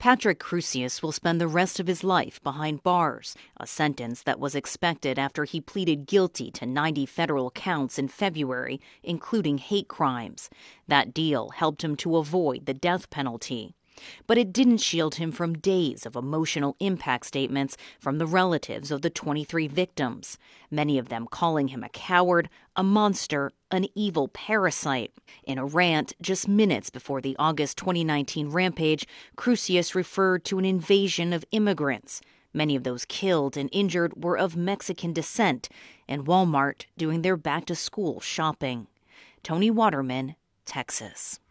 Patrick Crusius will spend the rest of his life behind bars, a sentence that was expected after he pleaded guilty to 90 federal counts in February, including hate crimes. That deal helped him to avoid the death penalty. But it didn't shield him from days of emotional impact statements from the relatives of the 23 victims, many of them calling him a coward, a monster, an evil parasite. In a rant just minutes before the August 2019 rampage, Crusius referred to an invasion of immigrants. Many of those killed and injured were of Mexican descent, and Walmart doing their back-to-school shopping. Tony Waterman, Texas.